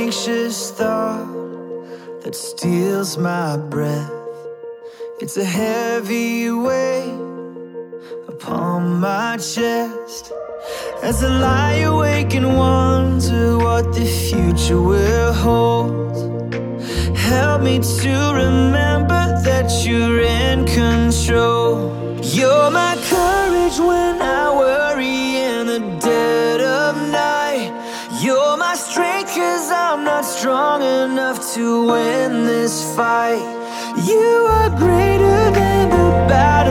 anxious thought that steals my breath. It's a heavy weight upon my chest as I lie awake and wonder what the future will hold. Help me to remember that you're in control. You're my courage when I worry in the dead of night. You're my strength 'cause I'm not strong enough to win this fight. You are greater than the battle